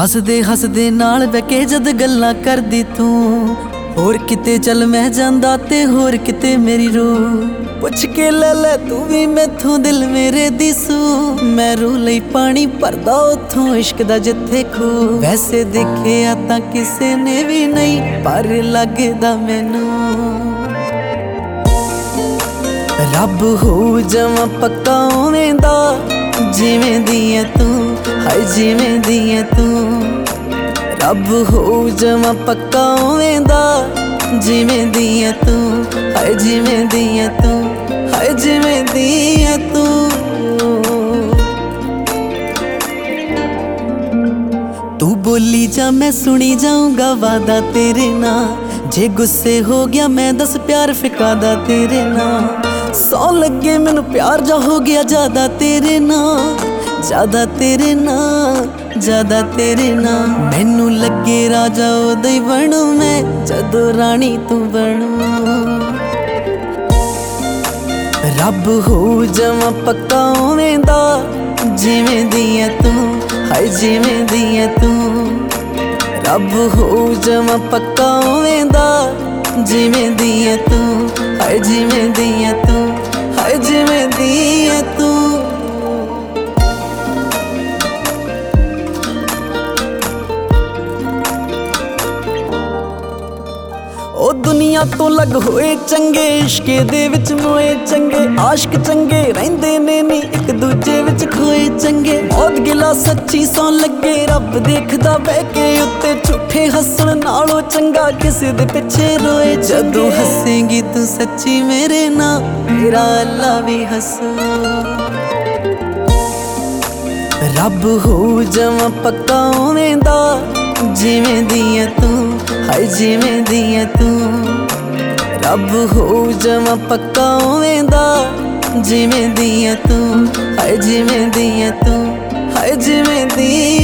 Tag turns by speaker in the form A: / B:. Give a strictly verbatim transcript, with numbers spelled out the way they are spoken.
A: हसदे हसदे नाल बैके जद गल्लां करदी तू होर किते चल मैं जांदा ते होर किते मेरी रूह पुछ के ले ले तू भी मैथों दिल मेरे दिसू मैं रूह लई पानी भरदा उथों इश्क दा जिथे खू वैसे देखिया तां किसे ने भी नहीं पर लगदा मैनू रब हो जावां पक्का उवें दा जिवें दी है तू हाय जिवें दी है तू रब हो जावां पक्का उवें दा जिवें दी है तू हाय जिवें दी है तू हाय जिवें दी है तू तू बोली जा मैं सुनी जाऊंगा वादा तेरे नाल जे गुस्से हो गया मैं दस प्यार फिकादा तेरे नाल सौ लगे मैनू प्यार जा हो गया ज्यादा तेरे नाल ज्यादा तेरे नाल ज्यादा तेरे नाल मैनू लगे राजा उदो ही बनूं मैं जदों रानी तू बनूं रब हो जावां पक्का उवें दा जिवें दी है तू हाय जिवें दी है तू रब हो जावां पक्का उवें दा जिवें दी है तू हाय जिवें दी है तू हाय जिवें दी है तू ओ दुनिया तो लग होए चंगे इश्के दे विच मोए चंगे आशिक चंगे रहिंदे ने नी एक दूजे विच खोए चंगे मौत गिला सच्ची सौ लगे रब देखदा बह के उत्ते झूठे हसन नालों चंगा किसे दे पिछे रोए जदों हसेंगी तू सच्ची मेरे नाल मेरा अल्लाह भी हसू रब हो जावां पक्का उवें दा जिवें दी है तू हाय जिवें दी है तू रब हो जावां पक्का उवें दा जिवें दी है तू हाय जिवें दी है तू हाय जिवें दी